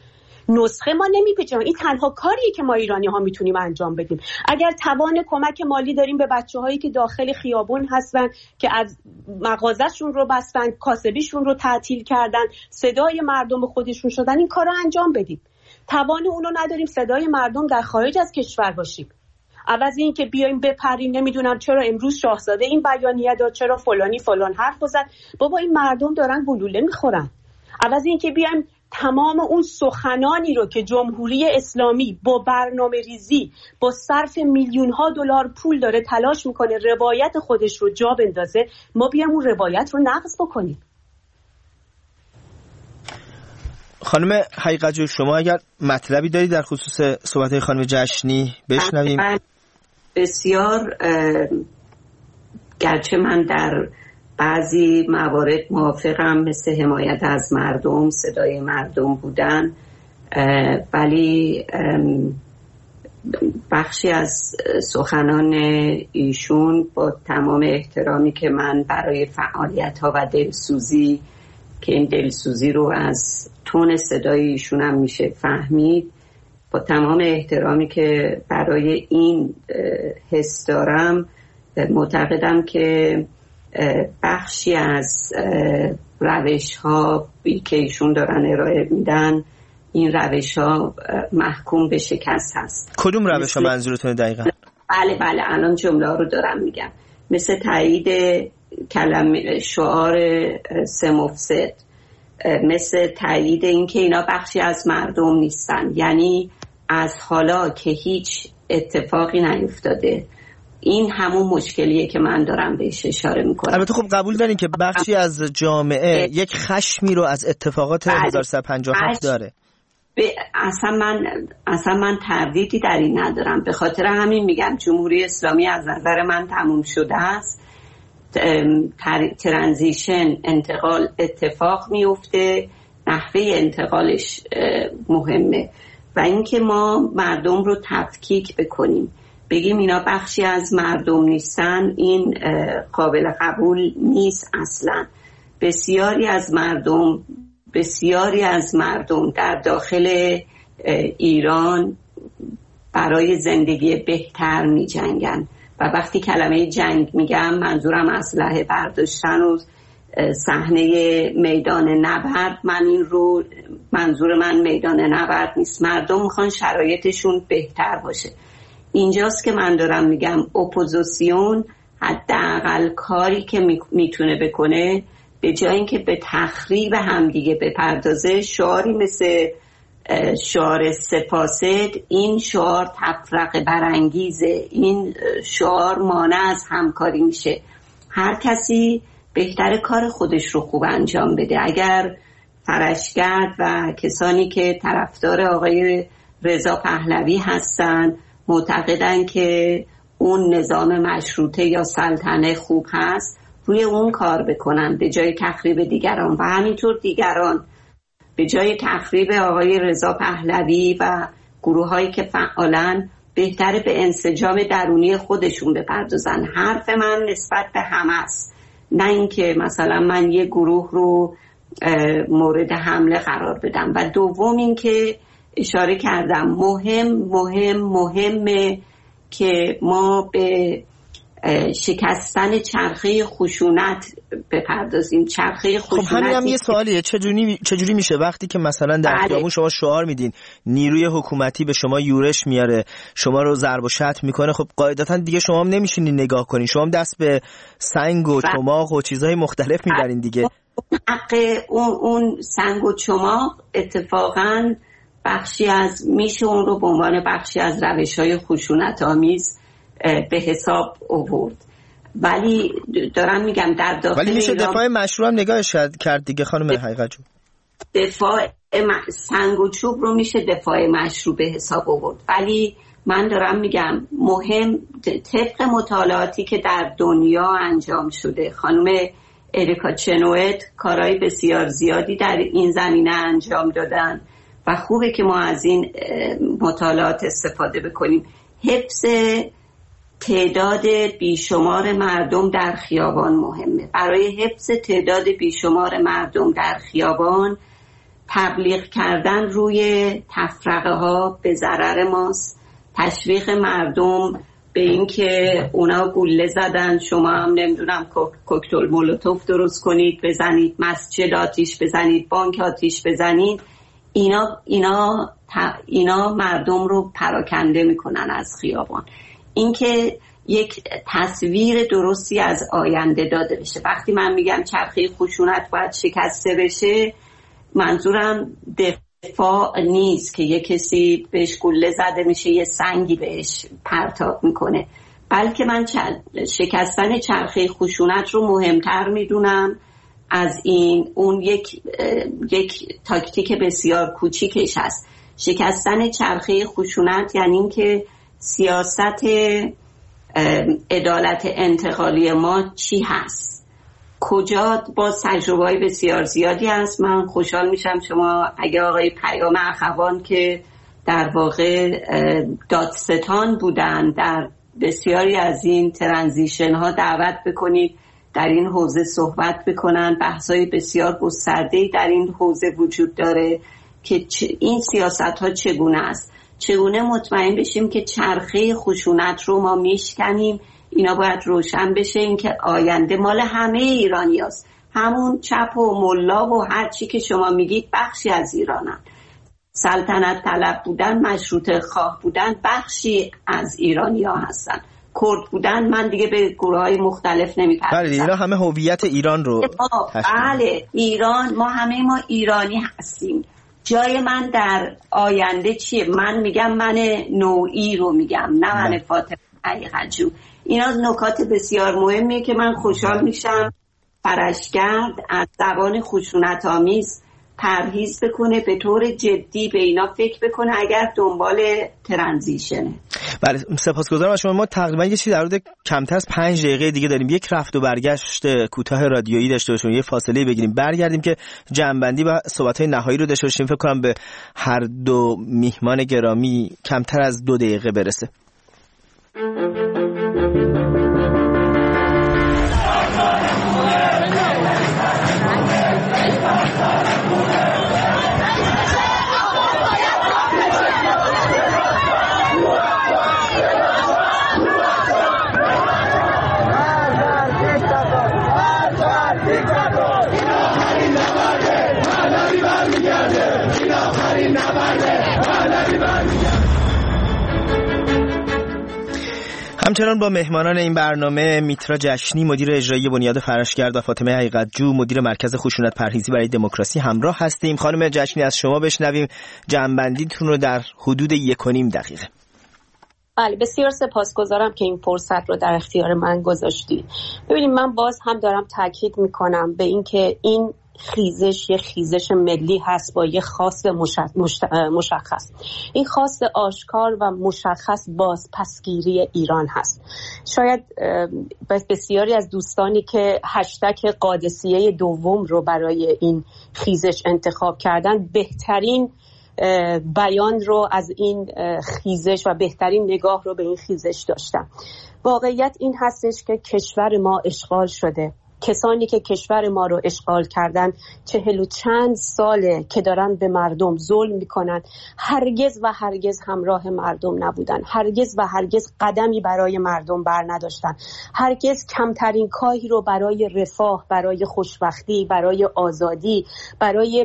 نسخه ما نمیپیچیم. این تنها کاریه که ما ایرانی ها میتونیم انجام بدیم. اگر توان کمک مالی داریم به بچه‌هایی که داخل خیابون هستن که از مغازه‌شون رو بستن، کاسبیشون رو تعطیل کردن، صدای مردم خودشون شدن، این کارو انجام بدیم. توان اونو نداریم صدای مردم در خارج از کشور باشیم. عوض این که بیایم بپریم نمیدونم چرا امروز شاهزاده این بیانیه داد، چرا فلانی فلان حرف زد. بابا این مردم دارن گلوله میخورن. عوض این که بیایم تمام اون سخنانی رو که جمهوری اسلامی با برنامه ریزی با صرف میلیون ها دلار پول داره تلاش میکنه روایت خودش رو جا بندازه، ما بیام اون روایت رو نقض بکنیم. خانم حقیقت‌جو، شما اگر مطلبی داری در خصوص صحبت‌های خانم جشنی بشنویم. بسیار، گرچه من در بعضی موارد موافقم، مثل حمایت از مردم، صدای مردم بودن، ولی بخشی از سخنان ایشون با تمام احترامی که من برای فعالیت‌ها و دلسوزی، که این دلسوزی رو از تون صدای ایشون هم میشه فهمید، با تمام احترامی که برای این حس دارم، معتقدم که بخشی از روش ها که ایشون دارن ارائه میدن، این روش ها محکوم به شکست هست. کدوم روش ها منظورتون دقیقا؟ بله الان جمله رو دارم میگم. مثل تایید کلمه شعار سه مفسد، مثل تایید این که اینا بخشی از مردم نیستن، یعنی از حالا که هیچ اتفاقی نیفتاده. این همون مشکلیه که من دارم بهش اشاره میکنم. البته خب قبول دارین که بخشی از جامعه یک خشمی رو از اتفاقات 1357 داره. اصلا من تردیدی در این ندارم. به خاطر همین میگم جمهوری اسلامی از نظر من تموم شده است. ترانزیشن، انتقال اتفاق میفته، نحوه انتقالش مهمه و اینکه ما مردم رو تفکیک بکنیم، بگیم اینا بخشی از مردم نیستن، این قابل قبول نیست اصلا. بسیاری از مردم در داخل ایران برای زندگی بهتر می جنگن و وقتی کلمه جنگ میگم منظورم اسلحه برداشتن و صحنه میدان نبرد، منظور من میدان نبرد نیست. مردم میخوان شرایطشون بهتر باشه. اینجاست که من دارم میگم اپوزیسیون حداقل کاری که میتونه بکنه، به جای اینکه به تخریب همدیگه بپردازه، شعاری مثل شعار سپاسد، این شعار تفرقه برانگیزه، این شعار مانع از همکاری میشه. هر کسی بهتر کار خودش رو خوب انجام بده. اگر فرشگرد و کسانی که طرفدار آقای رضا پهلوی هستن معتقدن که اون نظام مشروطه یا سلطنه خوب هست، روی اون کار بکنن به جای تخریب دیگران، و همینطور دیگران به جای تخریب آقای رضا پهلوی و گروهایی که فعالن بهتره به انسجام درونی خودشون بپردازن. حرف من نسبت به همه است، نه اینکه مثلا من یه گروه رو مورد حمله قرار بدم. و دوم اینکه اشاره کردم مهمه که ما به شکستن چرخه خشونت بپردازیم. چرخه خشونت، خب همین هم یه سوالیه، چجوری میشه وقتی که مثلا در خیابون شما شعار میدین، نیروی حکومتی به شما یورش میاره، شما رو ضرب و شتم میکنه، خب قاعدتا دیگه شما هم نمیشینین نگاه کنین، شما هم دست به سنگ و چماق و چیزهای مختلف میبرین دیگه. حق اون سنگ و چماق اتفاقاً بخشی از، میشه اون رو به عنوان بخشی از روش‌های خشونت‌آمیز به حساب آورد. ولی دارم میگم در داخل ولی میشه دفاع مشروع هم نگاهش کرد دیگه خانم حقیقت‌جو. دفاع سنگ و چوب رو میشه دفاع مشروع به حساب آورد. ولی من دارم میگم مهم، طبق مطالعاتی که در دنیا انجام شده، خانم اریکا چنوت کارهای بسیار زیادی در این زمینه انجام دادن و خوبه که ما از این مطالعات استفاده بکنیم. حفظ تعداد بیشمار مردم در خیابان مهمه. برای حفظ تعداد بیشمار مردم در خیابان تبلیغ کردن روی تفرقه ها به ضرر ماست. تشویق مردم به این که اونا گوله زدن، شما هم نمیدونم کوکتل مولوتوف درست کنید بزنید، مسجد آتیش بزنید، بانک آتیش بزنید، اینا مردم رو پراکنده میکنن از خیابان. اینکه یک تصویر درستی از آینده داده بشه. وقتی من میگم چرخه خشونت باید شکسته بشه، منظورم دفاع نیست که یه کسی بهش گله زده میشه یه سنگی بهش پرتاب میکنه، بلکه من شکستن چرخه خشونت رو مهمتر میدونم از این. اون یک تاکتیک بسیار کوچیکش هست. شکستن چرخه خشونت یعنی این که سیاست عدالت انتقالی ما چی هست، کجا با تجربه‌های بسیار زیادی هست. من خوشحال میشم شما اگه آقای پیام اخوان که در واقع دادستان بودن در بسیاری از این ترانزیشن ها دعوت بکنید در این حوزه صحبت بکنن. بحث‌های بسیار گسترده‌ای در این حوزه وجود داره که این سیاست ها چگونه است، چگونه مطمئن بشیم که چرخه خشونت رو ما میشکنیم. اینا باید روشن بشه، این که آینده مال همه ایرانی هست. همون چپ و ملا و هر چی که شما میگید بخشی از ایرانن. سلطنت طلب بودن، مشروطه خواه بودن بخشی از ایرانی ها هستن. کرد بودن من دیگه به گروه های مختلف نمی‌پردازم. بله اینا همه هویت ایران رو بله ایران، ما ایرانی هستیم. جای من در آینده چیه؟ من میگم من نوعی رو میگم، نه من فاطمه حقیقت‌جو. اینا نکات بسیار مهمیه که من خوشحال میشم فرشگرد از زبان خشونت آمیز پرهیز بکنه، به طور جدی به اینا فکر بکنه اگر دنبال ترانزیشنه. بله سپاسگزارم از شما. ما تقریبا یه چیز در حدود کمتر از 5 دقیقه دیگه داریم. یک رفت و برگشت کوتاه رادیویی داشته باشیم، یه فاصله بگیریم، برگردیم که جمع‌بندی و صحبت‌های نهایی رو داشته باشیم. فکر کنم به هر دو میهمان گرامی کمتر از 2 دقیقه برسه. همچنان با مهمانان این برنامه میترا جشنی مدیر اجرایی بنیاد فرشگرد و فاطمه حقیقت‌جو مدیر مرکز خشونت پرهیزی برای دموکراسی همراه هستیم. خانم جشنی از شما بشنویم جمع‌بندیتون رو در حدود 1.5 دقیقه. بله بسیار سپاسگزارم که این فرصت رو در اختیار من گذاشتید. ببینید من باز هم دارم تاکید میکنم به این که این خیزش یه خیزش ملی هست با یه خواست مشخص. این خواست آشکار و مشخص بازپسگیری ایران هست. شاید بسیاری از دوستانی که هشتگ قادسیه دوم رو برای این خیزش انتخاب کردن بهترین بیان رو از این خیزش و بهترین نگاه رو به این خیزش داشتن. واقعیت این هستش که کشور ما اشغال شده. کسانی که کشور ما رو اشغال کردن 40 و چند ساله که دارن به مردم ظلم میکنن، هرگز و هرگز همراه مردم نبودن، هرگز و هرگز قدمی برای مردم بر نداشتن، هرگز کمترین کاهی رو برای رفاه، برای خوشبختی، برای آزادی، برای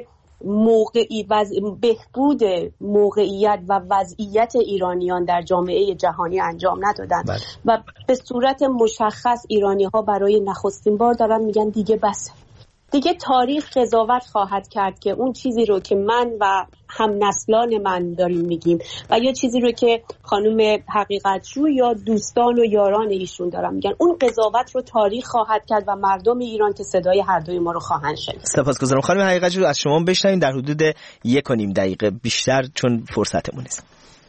بهبود موقعیت و وضعیت ایرانیان در جامعه جهانی انجام ندادن. و به صورت مشخص ایرانی ها برای نخستین بار دارن میگن دیگه بس، دیگه تاریخ قضاوت خواهد کرد که اون چیزی رو که من و هم نسلان من داریم میگیم و یا چیزی رو که خانم حقیقت‌جو یا دوستان و یاران ایشون دارن میگن، اون قضاوت رو تاریخ خواهد کرد و مردم ایران که صدای هر دوی ما رو خواهند شنید. سپاسگزارم خانم حقیقت‌جو. از شما بشنویم در حدود 1.5 دقیقه، بیشتر چون فرصتمون نیست.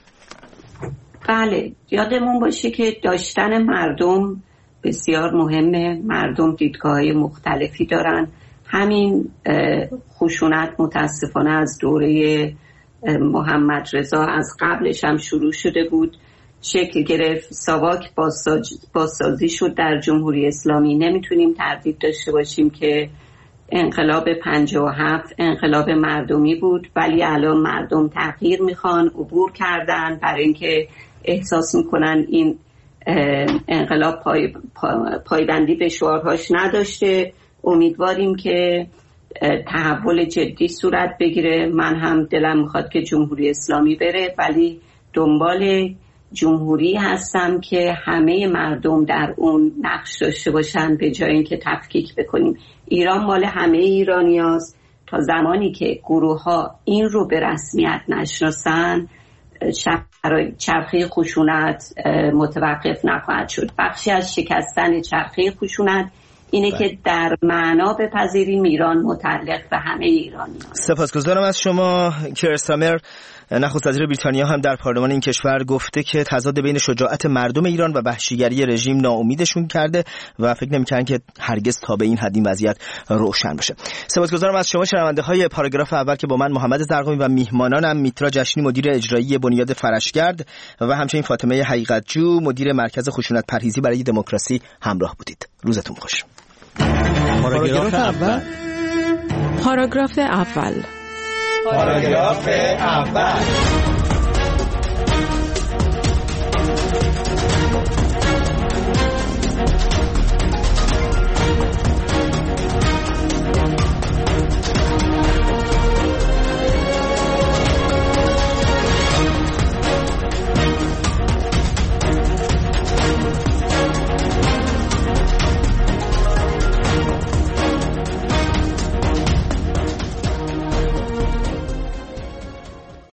بله یادمون باشه که داشتن مردم بسیار مهمه. مردم دیدگاه‌های مختلفی دارن. همین خشونت متاسفانه از دوره محمد رضا از قبلش هم شروع شده بود، شکل گرفت، ساواک بازسازی شد در جمهوری اسلامی. نمیتونیم تردید داشته باشیم که انقلاب 57 انقلاب مردمی بود، ولی الان مردم تغییر میخوان، عبور کردن برای اینکه احساس میکنن این انقلاب پایبندی به شعارهاش نداشته. امیدواریم که تحول جدی صورت بگیره. من هم دلم میخواد که جمهوری اسلامی بره، ولی دنبال جمهوری هستم که همه مردم در اون نقش داشته باشن به جای اینکه تفکیک بکنیم. ایران مال همه ایرانی هست تا زمانی که گروه ها این رو به رسمیت نشناسن چرخه خشونت متوقف نخواهد شد. بخشی از شکستن چرخه خشونت اینه که در معنا بپذیریم ایران متعلق به همه ایرانیان. سپاسگزارم از شما. کیر استارمر نخست وزیر بریتانیا هم در پارلمان این کشور گفته که تضاد بین شجاعت مردم ایران و وحشیگری رژیم ناامیدشون کرده و فکر نمی‌کنن که هرگز تا به این حد این وضعیت روشن بشه. سپاسگزارم از شما شنونده‌های پاراگراف اول که با من محمد زرقامی و میهمانانم میترا جشنی مدیر اجرایی بنیاد فرشگرد و همچنین فاطمه حقیقتجو مدیر مرکز خشونت پرهیزی برای دموکراسی همراه بودید. روزتون خوش. پاراگراف اول. پاراگراف اول.